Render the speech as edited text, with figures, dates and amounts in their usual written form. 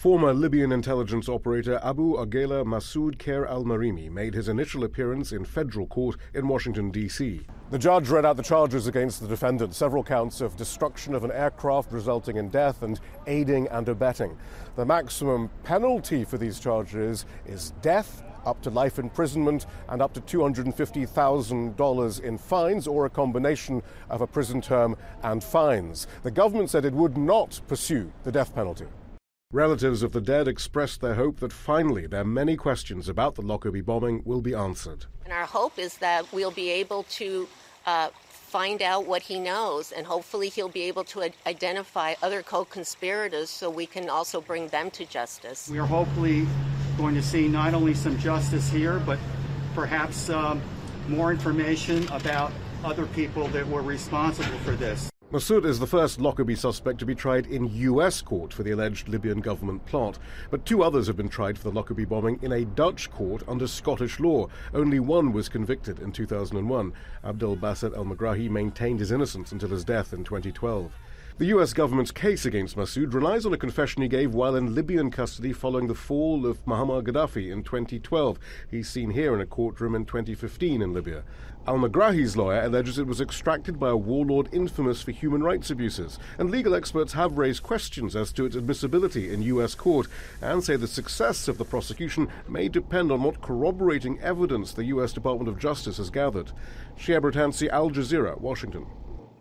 Former Libyan intelligence operator Abu Agela Masoud Kher al-Marimi made his initial appearance in federal court in Washington, D.C. The judge read out the charges against the defendant, several counts of destruction of an aircraft resulting in death and aiding and abetting. The maximum penalty for these charges is death, up to life imprisonment, and up to $250,000 in fines, or a combination of a prison term and fines. The government said it would not pursue the death penalty. Relatives of the dead expressed their hope that finally their many questions about the Lockerbie bombing will be answered. And our hope is that we'll be able to find out what he knows, and hopefully he'll be able to identify other co-conspirators so we can also bring them to justice. We are hopefully going to see not only some justice here, but perhaps more information about other people that were responsible for this. Masoud is the first Lockerbie suspect to be tried in U.S. court for the alleged Libyan government plot. But two others have been tried for the Lockerbie bombing in a Dutch court under Scottish law. Only one was convicted in 2001. Abdel Basset al-Megrahi maintained his innocence until his death in 2012. The U.S. government's case against Masoud relies on a confession he gave while in Libyan custody following the fall of Muammar Gaddafi in 2012. He's seen here in a courtroom in 2015 in Libya. Al-Megrahi's lawyer alleges it was extracted by a warlord infamous for human rights abuses, and legal experts have raised questions as to its admissibility in U.S. court and say the success of the prosecution may depend on what corroborating evidence the U.S. Department of Justice has gathered. Shia Bertansi, Al Jazeera, Washington.